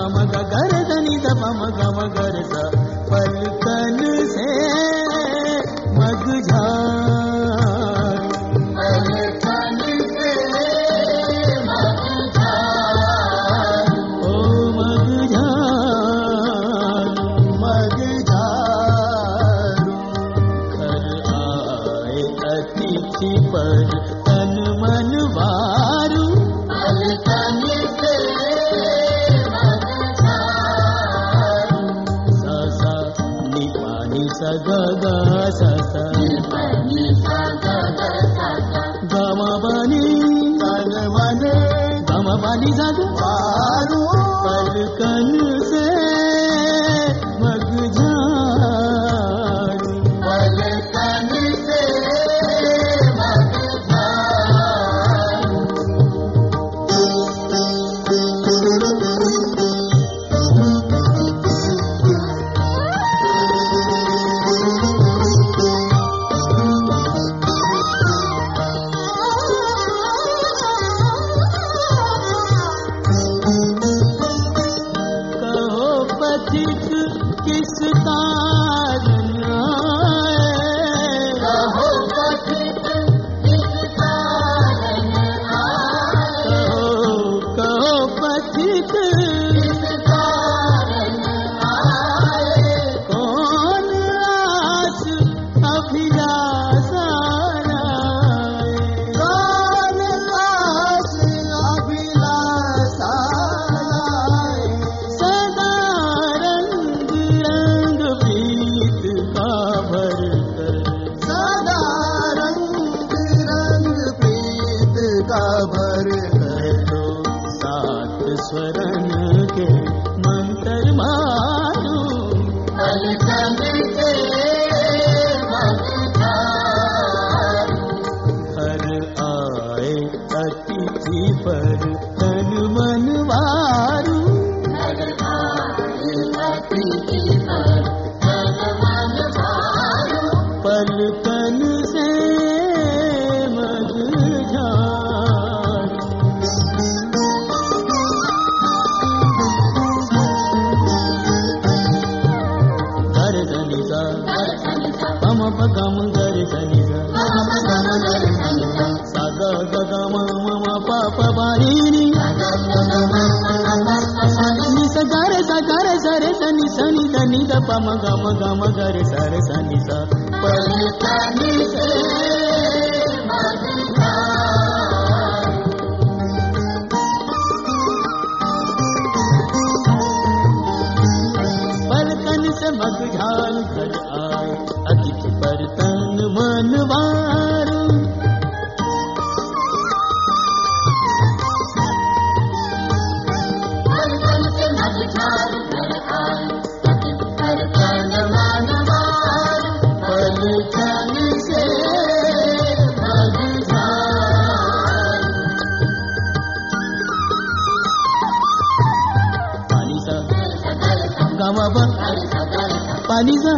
गम ग गर धनी द पम गम गर सा पलकन से मग झारू पलकन से मग झारू ओ मग झारू मग झारू घर आए अतिथि पर तन मन वारू पलकन से मग झारू सा सा नि पानी सा ग ग सा सा नि पानी सा ग ग सा सा गम बनी गम बने गम बनी सा ग वारू पलकन से मग झारू पलकन से मग कहो पथिक किस कारण आए कहो पथिक किस कारण आए कहो पथिक किस कारण आए कौन आस अभिलाषा लाए कौन आस अभिलाषा लाए सदा रंग रंग प्रीत का भर कर सदा रंग रंग प्रीत का भर कर तो सात स्वरन के मंत्र मारू पलकन से मग झारू घर आए अतिथि पर तन मन वारू घर आए अतिथि पर तन मन वारू पलकन से मग झारू गर धनी सा पम प गम गर धनी सा सा ग ग ग म म म प प बारी नी नि सा गर सा रे सा नि धनी द पम गम गम गर सा रे सा नि सा पलकन से मग झारू पलकन से मग झारू घर आए अतिथि पर तन मन वारू पलकन से मग झारू घर आए अतिथि पर तन मन वारू पलकन से मग झारू पानी सा गम ब पानी सा